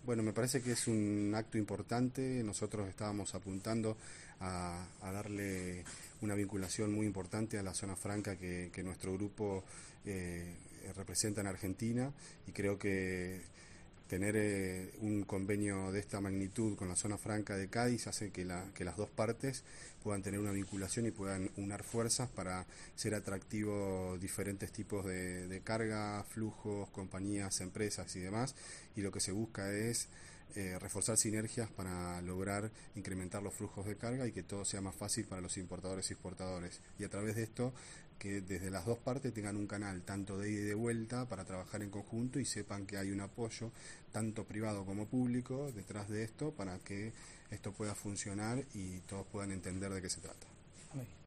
Bueno, me parece que es un acto importante. Nosotros estábamos apuntando a darle una vinculación muy importante a la zona franca que nuestro grupo representa en Argentina, y creo que tener un convenio de esta magnitud con la zona franca de Cádiz hace que las dos partes puedan tener una vinculación y puedan unar fuerzas para ser atractivos diferentes tipos de carga, flujos, compañías, empresas y demás, y lo que se busca es reforzar sinergias para lograr incrementar los flujos de carga y que todo sea más fácil para los importadores y exportadores, y a través de esto que desde las dos partes tengan un canal tanto de ida y de vuelta para trabajar en conjunto y sepan que hay un apoyo tanto privado como público detrás de esto para que esto pueda funcionar y todos puedan entender de qué se trata.